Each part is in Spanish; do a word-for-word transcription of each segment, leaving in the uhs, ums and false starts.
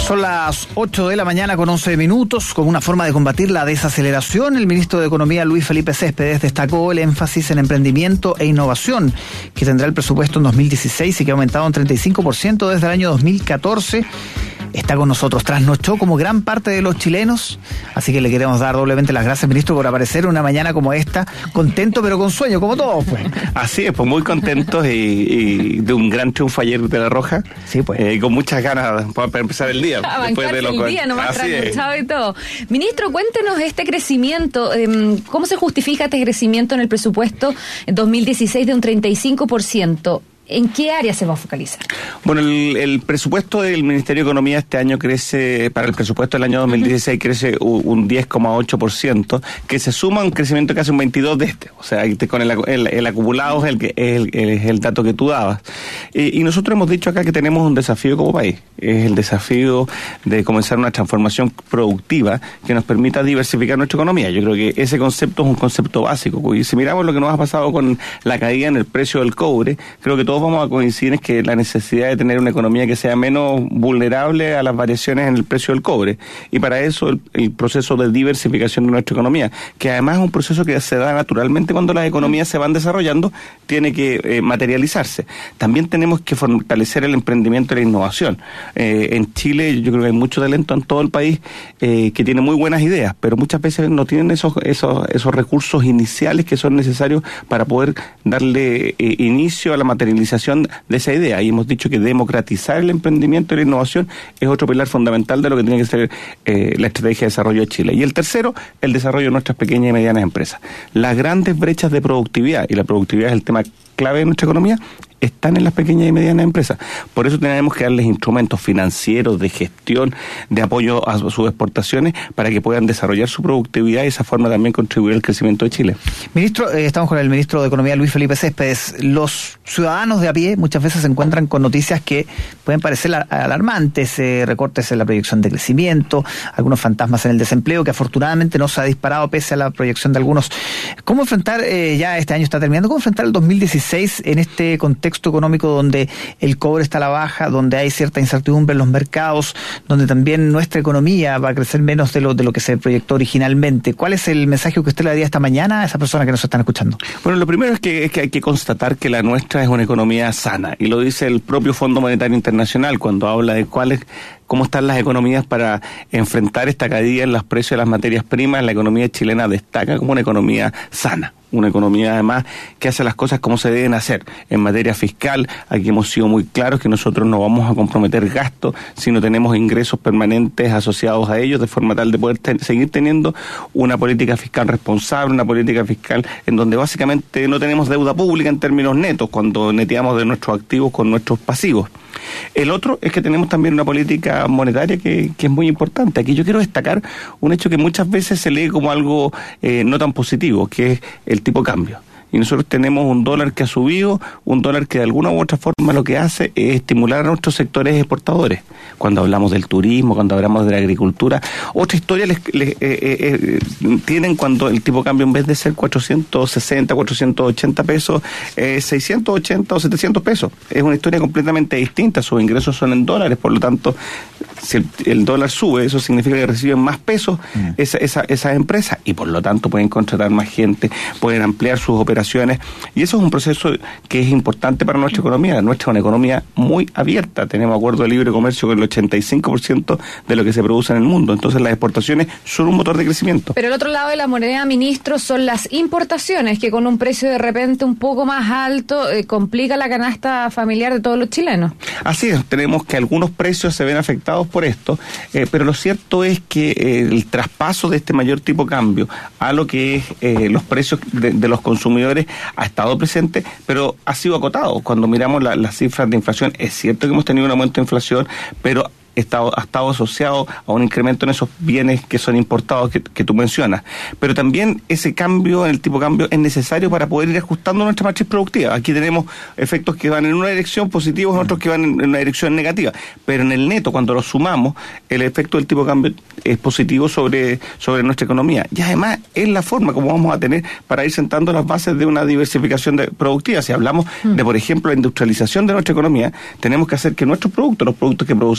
Son las ocho de la mañana con once minutos. Con una forma de combatir la desaceleración, el ministro de Economía, Luis Felipe Céspedes, destacó el énfasis en emprendimiento e innovación que tendrá el presupuesto en dos mil dieciséis y que ha aumentado un treinta y cinco por ciento desde el año dos mil catorce. Está con nosotros, trasnochó como gran parte de los chilenos, así que le queremos dar doblemente las gracias, ministro, por aparecer en una mañana como esta, contento pero con sueño, como todos, pues. Así es, pues muy contentos y, y de un gran triunfo ayer de La Roja. Sí, pues. Eh, con muchas ganas para empezar el día. A después de lo el día, nomás trasnochado y todo. Ministro, cuéntenos este crecimiento, eh, ¿cómo se justifica este crecimiento en el presupuesto en dos mil dieciséis de un treinta y cinco por ciento? ¿En qué área se va a focalizar? Bueno, el, el presupuesto del Ministerio de Economía este año crece, para el presupuesto del año dos mil dieciséis, uh-huh. crece un diez coma ocho por ciento, que se suma a un crecimiento casi un veintidós por ciento de este. O sea, este con el, el, el acumulado es el, que, es, el, es el dato que tú dabas. Y, y nosotros hemos dicho acá que tenemos un desafío como país. Es el desafío de comenzar una transformación productiva que nos permita diversificar nuestra economía. Yo creo que ese concepto es un concepto básico. Y si miramos lo que nos ha pasado con la caída en el precio del cobre, creo que todo vamos a coincidir es que la necesidad de tener una economía que sea menos vulnerable a las variaciones en el precio del cobre, y para eso el, el proceso de diversificación de nuestra economía, que además es un proceso que se da naturalmente cuando las economías se van desarrollando, tiene que eh, materializarse. También tenemos que fortalecer el emprendimiento y la innovación. Eh, en Chile yo creo que hay mucho talento en todo el país eh, que tiene muy buenas ideas, pero muchas veces no tienen esos esos esos recursos iniciales que son necesarios para poder darle eh, inicio a la materialización de esa idea. Y hemos dicho que democratizar el emprendimiento y la innovación es otro pilar fundamental de lo que tiene que ser eh, la estrategia de desarrollo de Chile. Y el tercero, el desarrollo de nuestras pequeñas y medianas empresas. Las grandes brechas de productividad, y la productividad es el tema clave de nuestra economía, están en las pequeñas y medianas empresas. Por eso tenemos que darles instrumentos financieros, de gestión, de apoyo a sus exportaciones, para que puedan desarrollar su productividad y de esa forma también contribuir al crecimiento de Chile. Ministro, eh, estamos con el ministro de Economía, Luis Felipe Céspedes. Los ciudadanos de a pie muchas veces se encuentran con noticias que pueden parecer alarmantes, eh, recortes en la proyección de crecimiento, algunos fantasmas en el desempleo, que afortunadamente no se ha disparado pese a la proyección de algunos. ¿Cómo enfrentar, eh, ya este año está terminando, cómo enfrentar el dos mil dieciséis en este contexto contexto económico donde el cobre está a la baja, donde hay cierta incertidumbre en los mercados, donde también nuestra economía va a crecer menos de lo de lo que se proyectó originalmente? ¿Cuál es el mensaje que usted le daría esta mañana a esas personas que nos están escuchando? Bueno, lo primero es que, es que hay que constatar que la nuestra es una economía sana, y lo dice el propio Fondo Monetario Internacional cuando habla de cuáles cómo están las economías para enfrentar esta caída en los precios de las materias primas. La economía chilena destaca como una economía sana, una economía además que hace las cosas como se deben hacer. En materia fiscal, aquí hemos sido muy claros que nosotros no vamos a comprometer gastos si no tenemos ingresos permanentes asociados a ellos, de forma tal de poder ten- seguir teniendo una política fiscal responsable, una política fiscal en donde básicamente no tenemos deuda pública en términos netos, cuando neteamos de nuestros activos con nuestros pasivos. El otro es que tenemos también una política monetaria que, que es muy importante. Aquí yo quiero destacar un hecho que muchas veces se lee como algo eh, no tan positivo, que es el tipo de cambio. Y nosotros tenemos un dólar que ha subido, un dólar que de alguna u otra forma lo que hace es estimular a nuestros sectores exportadores. Cuando hablamos del turismo, cuando hablamos de la agricultura, otra historia les, les, eh, eh, eh, tienen cuando el tipo de cambio en vez de ser cuatrocientos sesenta, cuatrocientos ochenta pesos, eh, seiscientos ochenta o setecientos pesos. Es una historia completamente distinta. Sus ingresos son en dólares, por lo tanto, si el, el dólar sube, eso significa que reciben más pesos mm. esa, esa, esas empresas, y por lo tanto pueden contratar más gente, pueden ampliar sus operaciones. Y eso es un proceso que es importante para nuestra economía. Nuestra es una economía muy abierta. Tenemos acuerdo de libre comercio con el ochenta y cinco por ciento de lo que se produce en el mundo. Entonces las exportaciones son un motor de crecimiento. Pero el otro lado de la moneda, ministro, son las importaciones, que con un precio de repente un poco más alto eh, complica la canasta familiar de todos los chilenos. Así es, tenemos que algunos precios se ven afectados por esto, eh, pero lo cierto es que eh, el traspaso de este mayor tipo de cambio a lo que es eh, los precios de, de los consumidores ha estado presente, pero ha sido acotado. Cuando miramos la, las cifras de inflación, es cierto que hemos tenido un aumento de inflación, pero Estado, ha estado asociado a un incremento en esos bienes que son importados que, que tú mencionas. Pero también ese cambio en el tipo de cambio es necesario para poder ir ajustando nuestra matriz productiva. Aquí tenemos efectos que van en una dirección positivos, otros que van en una dirección negativa. Pero en el neto, cuando los sumamos, el efecto del tipo de cambio es positivo sobre, sobre nuestra economía. Y además es la forma como vamos a tener para ir sentando las bases de una diversificación de, productiva. Si hablamos de, por ejemplo, la industrialización de nuestra economía, tenemos que hacer que nuestros productos, los productos que producimos localmente,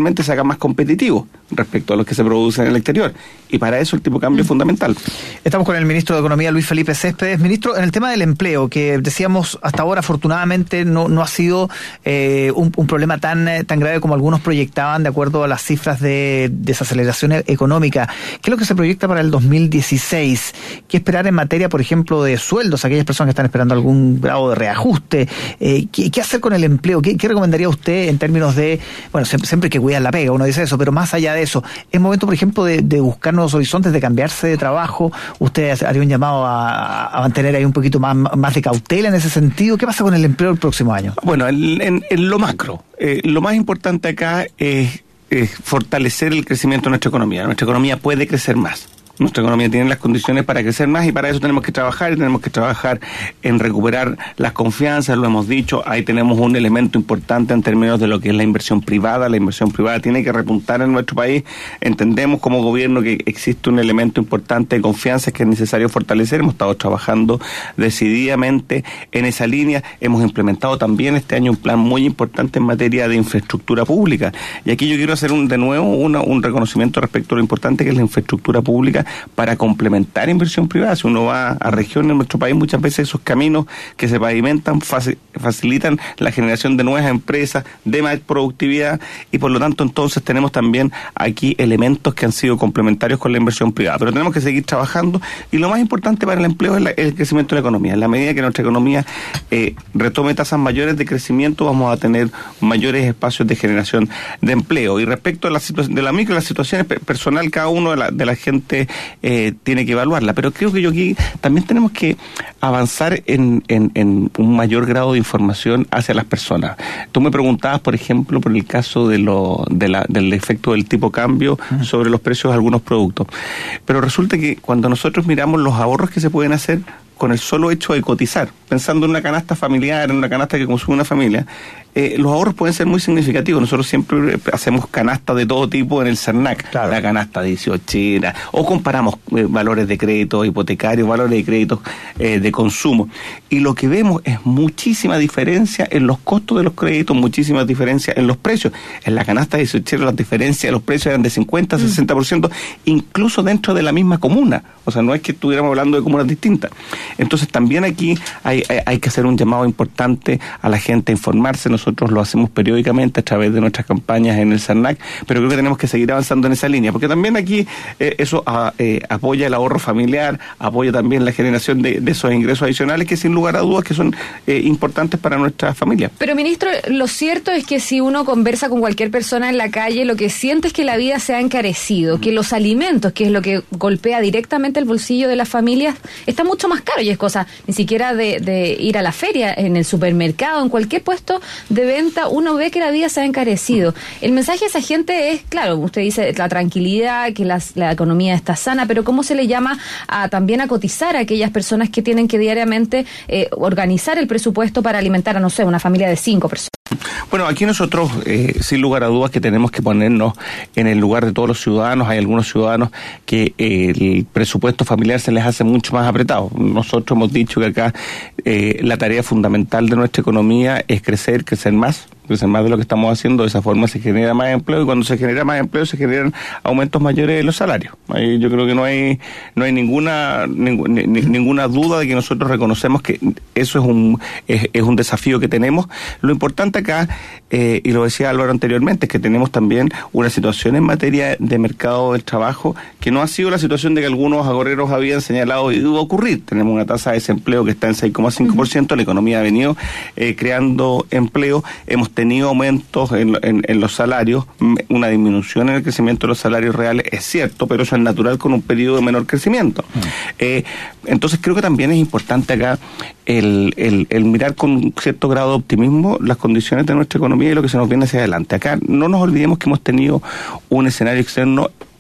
naturalmente se hagan más competitivos respecto a los que se producen en el exterior. Y para eso el tipo de cambio mm. es fundamental. Estamos con el ministro de Economía, Luis Felipe Céspedes. Ministro, en el tema del empleo, que decíamos hasta ahora afortunadamente no, no ha sido eh, un, un problema tan, tan grave como algunos proyectaban de acuerdo a las cifras de desaceleración económica. ¿Qué es lo que se proyecta para el dos mil dieciséis? ¿Qué esperar en materia, por ejemplo, de sueldos? Aquellas personas que están esperando algún grado de reajuste. Eh, ¿qué, ¿Qué hacer con el empleo? ¿Qué, ¿Qué recomendaría usted en términos de, bueno, siempre, siempre hay que cuidar la pega, uno dice eso, pero más allá de eso, ¿es momento, por ejemplo, de, de buscar nuevos horizontes, de cambiarse de trabajo? ¿Usted haría un llamado a, a mantener ahí un poquito más, más de cautela en ese sentido? ¿Qué pasa con el empleo el próximo año? Bueno, en, en, en lo macro, eh, lo más importante acá es, es fortalecer el crecimiento de nuestra economía. Nuestra economía puede crecer más. Nuestra economía tiene las condiciones para crecer más y para eso tenemos que trabajar y tenemos que trabajar en recuperar las confianzas, lo hemos dicho, ahí tenemos un elemento importante en términos de lo que es la inversión privada. La inversión privada tiene que repuntar en nuestro país. Entendemos como gobierno que existe un elemento importante de confianza que es necesario fortalecer. Hemos estado trabajando decididamente en esa línea. Hemos implementado también este año un plan muy importante en materia de infraestructura pública. Y aquí yo quiero hacer un, de nuevo una, un reconocimiento respecto a lo importante que es la infraestructura pública para complementar inversión privada. Si uno va a regiones en nuestro país, muchas veces esos caminos que se pavimentan facilitan la generación de nuevas empresas, de más productividad, y por lo tanto entonces tenemos también aquí elementos que han sido complementarios con la inversión privada. Pero tenemos que seguir trabajando, y lo más importante para el empleo es la, el crecimiento de la economía. En la medida que nuestra economía eh, retome tasas mayores de crecimiento, vamos a tener mayores espacios de generación de empleo. Y respecto a la situación de la micro, las situaciones personal, cada uno de la, de la gente Eh, tiene que evaluarla, pero creo que yo aquí también tenemos que avanzar en, en, en un mayor grado de información hacia las personas. Tú me preguntabas, por ejemplo, por el caso de lo, de la, del efecto del tipo cambio sobre los precios de algunos productos, pero resulta que cuando nosotros miramos los ahorros que se pueden hacer con el solo hecho de cotizar, pensando en una canasta familiar, en una canasta que consume una familia, eh, los ahorros pueden ser muy significativos. Nosotros siempre hacemos canastas de todo tipo en el CERNAC, claro. La canasta dieciochera, o comparamos eh, valores de crédito hipotecarios, valores de créditos eh, de consumo, y lo que vemos es muchísima diferencia en los costos de los créditos, muchísima diferencia en los precios. En la canasta dieciochera las diferencias de los precios eran de cincuenta, sesenta por ciento, incluso dentro de la misma comuna. O sea, no es que estuviéramos hablando de comunas distintas. Entonces también aquí hay, hay, hay que hacer un llamado importante a la gente a informarse. Nosotros lo hacemos periódicamente a través de nuestras campañas en el CERNAC, pero creo que tenemos que seguir avanzando en esa línea, porque también aquí eh, eso a, eh, apoya el ahorro familiar, apoya también la generación de, de esos ingresos adicionales que sin lugar a dudas que son eh, importantes para nuestra familia. Pero ministro, lo cierto es que si uno conversa con cualquier persona en la calle, lo que siente es que la vida se ha encarecido, que los alimentos, que es lo que golpea directamente el bolsillo de las familias, está mucho más caro, y es cosa ni siquiera de, de ir a la feria, en el supermercado, en cualquier puesto de venta, uno ve que la vida se ha encarecido. El mensaje a esa gente es, claro, usted dice la tranquilidad, que las, la economía está sana, pero ¿cómo se le llama a también a cotizar a aquellas personas que tienen que diariamente eh, organizar el presupuesto para alimentar a, no sé, una familia de cinco personas? Bueno, aquí nosotros, eh, sin lugar a dudas, que tenemos que ponernos en el lugar de todos los ciudadanos. Hay algunos ciudadanos que eh, el presupuesto familiar se les hace mucho más apretado. Nosotros hemos dicho que acá eh, la tarea fundamental de nuestra economía es crecer, crecer más. Crecer más de lo que estamos haciendo. De esa forma se genera más empleo, y cuando se genera más empleo se generan aumentos mayores de los salarios. Ahí yo creo que no hay no hay ninguna ningú, ni, ninguna duda de que nosotros reconocemos que eso es un es, es un desafío que tenemos. Lo importante acá, eh, y lo decía Álvaro anteriormente, es que tenemos también una situación en materia de mercado del trabajo que no ha sido la situación de que algunos agorreros habían señalado y iba a ocurrir. Tenemos una tasa de desempleo que está en seis coma cinco por ciento, la economía ha venido eh, creando empleo, hemos tenido aumentos en, en, en los salarios, una disminución en el crecimiento de los salarios reales, es cierto, pero eso es natural con un periodo de menor crecimiento. Mm. Eh, entonces creo que también es importante acá el, el, el mirar con un cierto grado de optimismo las condiciones de nuestra economía y lo que se nos viene hacia adelante. Acá no nos olvidemos que hemos tenido un escenario externo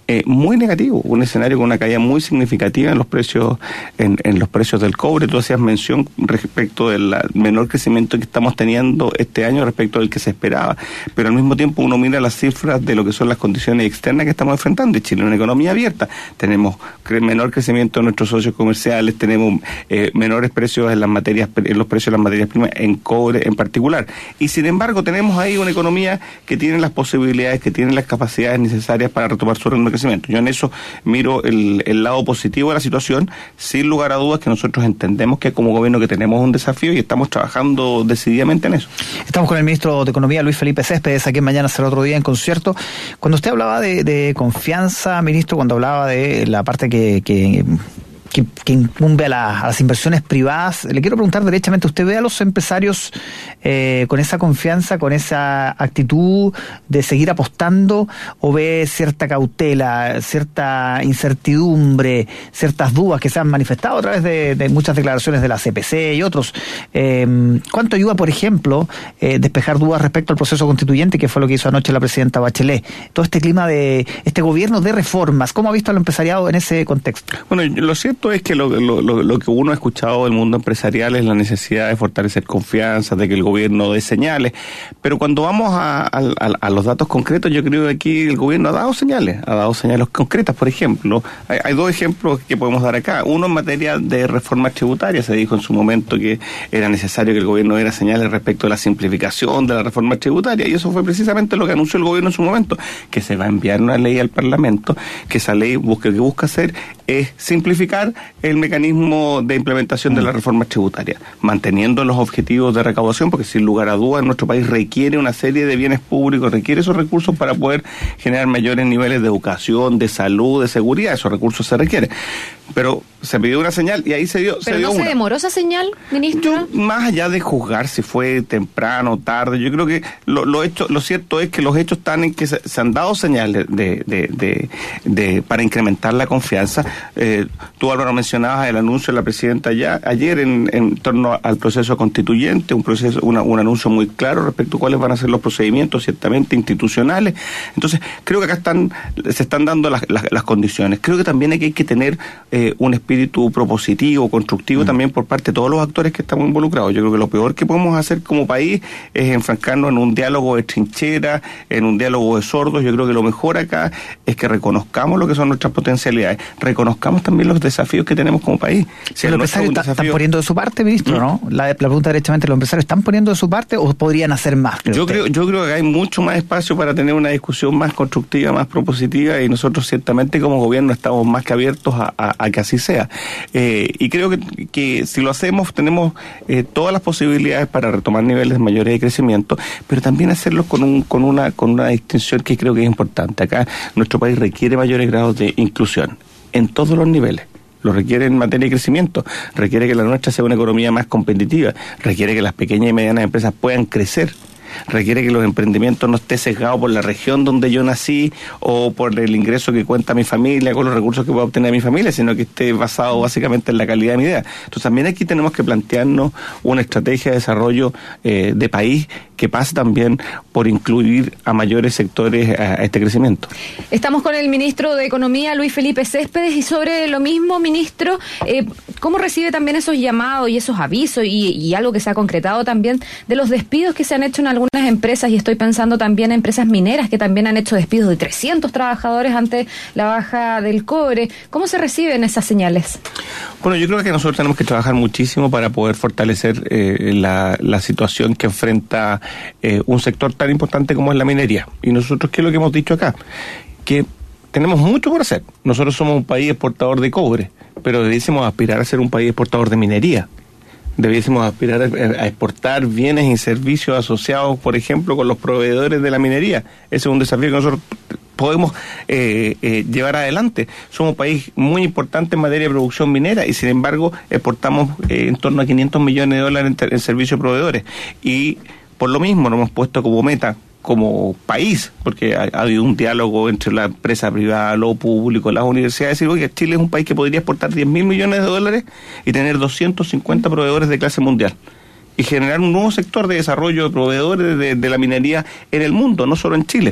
eh, muy negativo, un escenario con una caída muy significativa en los precios en, en los precios del cobre. Tú hacías mención respecto del menor crecimiento que estamos teniendo este año respecto del que se esperaba, pero al mismo tiempo uno mira las cifras de lo que son las condiciones externas que estamos enfrentando. Y Chile es una economía abierta, tenemos cre- menor crecimiento en nuestros socios comerciales, tenemos eh, menores precios en las materias, en los precios de las materias primas, en cobre en particular, y sin embargo tenemos ahí una economía que tiene las posibilidades, que tiene las capacidades necesarias para retomar su ritmo de crecimiento. Yo en eso miro el, el lado positivo de la situación, sin lugar a dudas que nosotros entendemos que como gobierno que tenemos un desafío y estamos trabajando decididamente en eso. Estamos con el ministro de Economía, Luis Felipe Céspedes, aquí en Mañana Será Otro Día en Concierto. Cuando usted hablaba de, de confianza, ministro, cuando hablaba de la parte que... que Que, que incumbe a, la, a las inversiones privadas, le quiero preguntar derechamente, ¿usted ve a los empresarios eh, con esa confianza, con esa actitud de seguir apostando, o ve cierta cautela, cierta incertidumbre, ciertas dudas que se han manifestado a través de, de muchas declaraciones de la C P C y otros? Eh, ¿Cuánto ayuda, por ejemplo, eh, despejar dudas respecto al proceso constituyente, que fue lo que hizo anoche la presidenta Bachelet? Todo este clima de este gobierno de reformas, ¿cómo ha visto al empresariado en ese contexto? Bueno, lo cierto es que lo, lo, lo, lo que uno ha escuchado del mundo empresarial es la necesidad de fortalecer confianza, de que el gobierno dé señales, pero cuando vamos a, a, a los datos concretos, yo creo que aquí el gobierno ha dado señales, ha dado señales concretas. Por ejemplo, hay, hay dos ejemplos que podemos dar acá. Uno en materia de reforma tributaria, se dijo en su momento que era necesario que el gobierno diera señales respecto de la simplificación de la reforma tributaria, y eso fue precisamente lo que anunció el gobierno en su momento, que se va a enviar una ley al Parlamento, que esa ley busca, que busca hacer es simplificar el mecanismo de implementación de la reforma tributaria, manteniendo los objetivos de recaudación, porque sin lugar a dudas nuestro país requiere una serie de bienes públicos, requiere esos recursos para poder generar mayores niveles de educación, de salud, de seguridad. Esos recursos se requieren. Pero se pidió una señal y ahí se dio. ¿Pero se dio no se una. demoró esa señal, ministro? Yo, más allá de juzgar si fue temprano o tarde, yo creo que lo, lo hecho, lo cierto es que los hechos están en que se, se han dado señales de, de, de, de para incrementar la confianza. Eh, tú, Álvaro, mencionabas el anuncio de la presidenta ya ayer en, en torno al proceso constituyente, un proceso, una, un anuncio muy claro respecto a cuáles van a ser los procedimientos, ciertamente institucionales. Entonces, creo que acá están, se están dando las, las, las condiciones. Creo que también hay que, hay que tener eh, un espíritu propositivo, constructivo, mm. también por parte de todos los actores que estamos involucrados. Yo creo que lo peor que podemos hacer como país es enfrancarnos en un diálogo de trinchera, en un diálogo de sordos. Yo creo que lo mejor acá es que reconozcamos lo que son nuestras potencialidades, reconozcamos también los desafíos que tenemos como país. Si los empresarios está, desafío... están poniendo de su parte, ministro, ¿Mm? ¿no? La, la pregunta derechamente, ¿los empresarios están poniendo de su parte o podrían hacer más? Yo creo, yo creo que hay mucho más espacio para tener una discusión más constructiva, más propositiva, y nosotros ciertamente como gobierno estamos más que abiertos a, a, a que así sea. Eh, y creo que, que si lo hacemos tenemos eh, todas las posibilidades para retomar niveles mayores de crecimiento, pero también hacerlo con un con una con una distinción que creo que es importante. Acá nuestro país requiere mayores grados de inclusión en todos los niveles. Lo requiere en materia de crecimiento, requiere que la nuestra sea una economía más competitiva, requiere que las pequeñas y medianas empresas puedan crecer, requiere que los emprendimientos no estén sesgados por la región donde yo nací o por el ingreso que cuenta mi familia, con los recursos que pueda obtener mi familia, sino que esté basado básicamente en la calidad de mi idea. Entonces también aquí tenemos que plantearnos una estrategia de desarrollo eh, de país que pase también por incluir a mayores sectores a, a este crecimiento. Estamos con el ministro de Economía, Luis Felipe Céspedes, y sobre lo mismo, ministro, eh, ¿cómo recibe también esos llamados y esos avisos y, y algo que se ha concretado también de los despidos que se han hecho en algunas empresas? Y estoy pensando también en empresas mineras que también han hecho despidos de trescientos trabajadores ante la baja del cobre. ¿Cómo se reciben esas señales? Bueno, yo creo que nosotros tenemos que trabajar muchísimo para poder fortalecer eh, la, la situación que enfrenta Eh, un sector tan importante como es la minería. Y nosotros, ¿qué es lo que hemos dicho acá? Que tenemos mucho por hacer. Nosotros somos un país exportador de cobre, pero debiésemos aspirar a ser un país exportador de minería. Debiésemos aspirar a exportar bienes y servicios asociados, por ejemplo, con los proveedores de la minería. Ese es un desafío que nosotros podemos eh, eh, llevar adelante. Somos un país muy importante en materia de producción minera y sin embargo exportamos eh, en torno a quinientos millones de dólares en, en servicios de proveedores. Y por lo mismo nos hemos puesto como meta, como país, porque ha, ha habido un diálogo entre la empresa privada, lo público, las universidades, decir, oye, Chile es un país que podría exportar diez mil millones de dólares y tener doscientos cincuenta proveedores de clase mundial y generar un nuevo sector de desarrollo de proveedores de, de la minería en el mundo, no solo en Chile.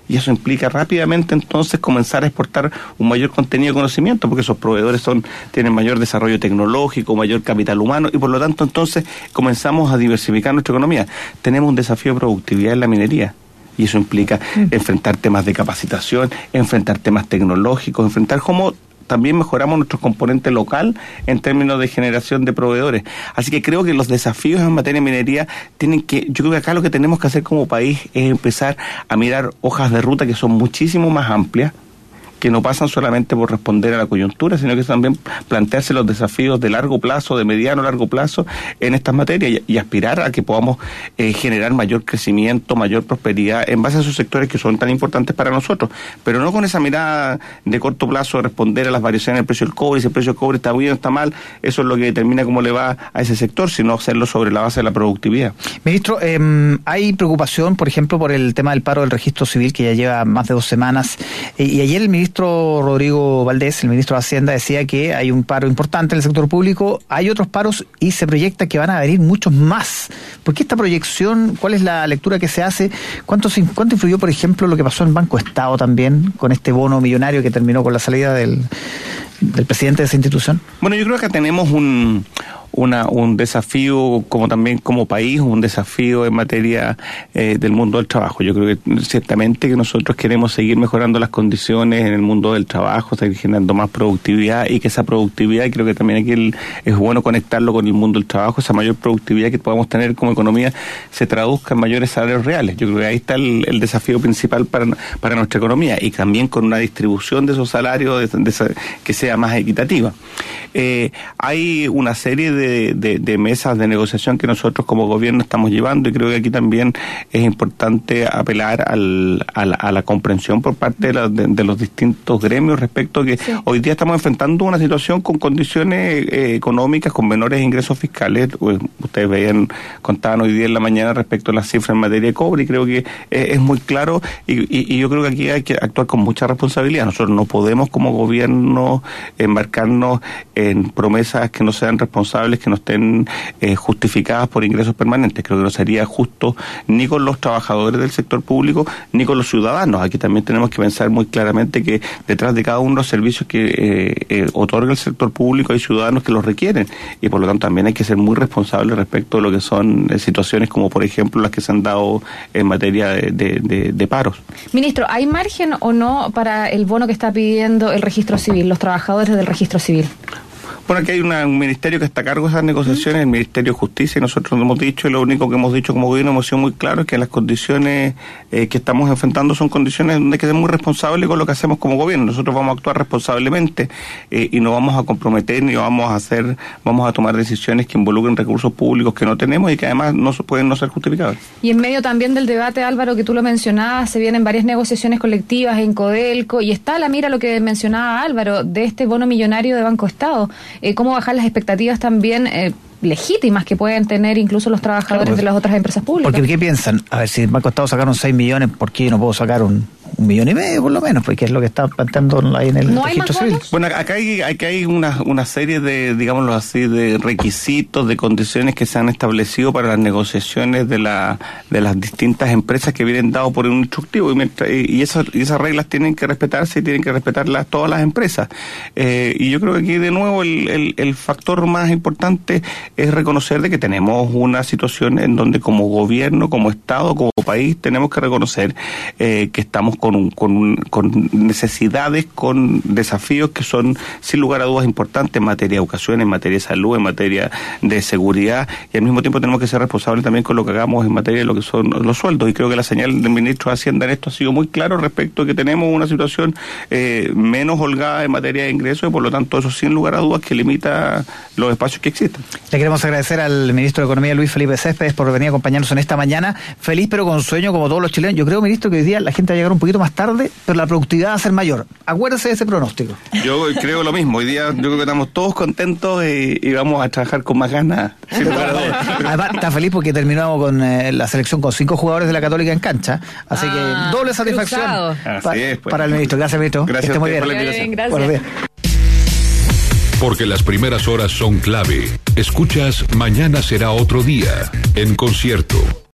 y eso implica rápidamente entonces comenzar a exportar un mayor contenido de conocimiento, porque esos proveedores son tienen mayor desarrollo tecnológico, mayor capital humano, y por lo tanto entonces comenzamos a diversificar nuestra economía. Tenemos un desafío de productividad en la minería, y eso implica mm. enfrentar temas de capacitación, enfrentar temas tecnológicos, enfrentar cómo también mejoramos nuestro componente local en términos de generación de proveedores. Así que creo que los desafíos en materia de minería tienen que, yo creo que acá lo que tenemos que hacer como país es empezar a mirar hojas de ruta que son muchísimo más amplias, que no pasan solamente por responder a la coyuntura, sino que también plantearse los desafíos de largo plazo, de mediano a largo plazo en estas materias y, y aspirar a que podamos eh, generar mayor crecimiento, mayor prosperidad en base a esos sectores que son tan importantes para nosotros, pero no con esa mirada de corto plazo de responder a las variaciones del precio del cobre, si el precio del cobre está bien o está mal, eso es lo que determina cómo le va a ese sector, sino hacerlo sobre la base de la productividad. Ministro, eh, hay preocupación, por ejemplo, por el tema del paro del registro civil, que ya lleva más de dos semanas, eh, y ayer el ministro El ministro Rodrigo Valdés, el ministro de Hacienda, decía que hay un paro importante en el sector público, hay otros paros y se proyecta que van a venir muchos más. ¿Por qué esta proyección? ¿Cuál es la lectura que se hace? ¿Cuánto, cuánto influyó, por ejemplo, lo que pasó en Banco Estado también, con este bono millonario que terminó con la salida del, del presidente de esa institución? Bueno, yo creo que tenemos un... Una, un desafío como también como país, un desafío en materia eh, del mundo del trabajo. Yo creo que ciertamente que nosotros queremos seguir mejorando las condiciones en el mundo del trabajo, seguir generando más productividad, y que esa productividad, y creo que también aquí el, es bueno conectarlo con el mundo del trabajo, esa mayor productividad que podamos tener como economía se traduzca en mayores salarios reales. Yo creo que ahí está el, el desafío principal para, para nuestra economía, y también con una distribución de esos salarios de, de esa, que sea más equitativa. Eh, hay una serie de De, de, de mesas de negociación que nosotros como gobierno estamos llevando, y creo que aquí también es importante apelar al, a, la, a la comprensión por parte de, la, de, de los distintos gremios respecto a que sí. Hoy día estamos enfrentando una situación con condiciones eh, económicas, con menores ingresos fiscales. Ustedes veían, contaban hoy día en la mañana respecto a las cifras en materia de cobre, y creo que eh, es muy claro, y, y, y yo creo que aquí hay que actuar con mucha responsabilidad. Nosotros no podemos como gobierno embarcarnos en promesas que no sean responsables, que no estén eh, justificadas por ingresos permanentes. Creo que no sería justo ni con los trabajadores del sector público ni con los ciudadanos. Aquí también tenemos que pensar muy claramente que detrás de cada uno de los servicios que eh, eh, otorga el sector público hay ciudadanos que los requieren, y por lo tanto también hay que ser muy responsables respecto a lo que son eh, situaciones como por ejemplo las que se han dado en materia de, de, de, de paros. Ministro, ¿hay margen o no para el bono que está pidiendo el registro civil, los trabajadores del registro civil? Bueno, aquí hay una, un ministerio que está a cargo de esas negociaciones, el Ministerio de Justicia, y nosotros lo hemos dicho, y lo único que hemos dicho como gobierno, hemos sido muy claros, es que las condiciones eh, que estamos enfrentando son condiciones donde hay que ser muy responsables con lo que hacemos como gobierno. Nosotros vamos a actuar responsablemente eh, y no vamos a comprometer ni vamos a hacer, vamos a tomar decisiones que involucren recursos públicos que no tenemos y que además no pueden no ser justificados. Y en medio también del debate, Álvaro, que tú lo mencionabas, se vienen varias negociaciones colectivas en Codelco, y está a la mira lo que mencionaba Álvaro, de este bono millonario de Banco Estado. Eh, cómo bajar las expectativas también eh, legítimas que pueden tener incluso los trabajadores claro, pues, de las otras empresas públicas. Porque ¿qué piensan? A ver, si el Banco Estado sacaron seis millones, ¿por qué yo no puedo sacar un, un millón y medio por lo menos? Porque es lo que está planteando ahí en el ¿No registro civil. Bonos? Bueno, acá hay, acá hay una, una serie de, digámoslo así, de requisitos, de condiciones que se han establecido para las negociaciones de la de las distintas empresas que vienen dados por un instructivo, y, mientras, y, esas, y esas reglas tienen que respetarse y tienen que respetarlas todas las empresas. Eh, y yo creo que aquí de nuevo el, el, el factor más importante es reconocer de que tenemos una situación en donde como gobierno, como Estado, como país, tenemos que reconocer eh, que estamos con, un, con, un, con necesidades, con desafíos que son sin lugar a dudas importantes en materia de educación, en materia de salud, en materia de seguridad, y al mismo tiempo tenemos que ser responsables también con lo que hagamos en materia de lo que son los sueldos, y creo que la señal del ministro de Hacienda en esto ha sido muy claro respecto a que tenemos una situación eh, menos holgada en materia de ingresos, y por lo tanto eso sin lugar a dudas que limita los espacios que existen. Le queremos agradecer al ministro de Economía, Luis Felipe Céspedes, por venir a acompañarnos en esta mañana. Feliz pero con sueño, como todos los chilenos. Yo creo, ministro, que hoy día la gente va a llegar un poquito más tarde, pero la productividad va a ser mayor. Acuérdese de ese pronóstico. Yo creo lo mismo. Hoy día yo creo que estamos todos contentos y, y vamos a trabajar con más ganas. Además, está feliz porque terminamos con eh, la selección con cinco jugadores de la Católica en cancha. Así ah, que doble satisfacción pa, es, pues. para el ministro. Gracias, ministro. Gracias que esté muy bien. Por la invitación. Bien, gracias. Porque las primeras horas son clave. Escuchas Mañana será otro día, en concierto.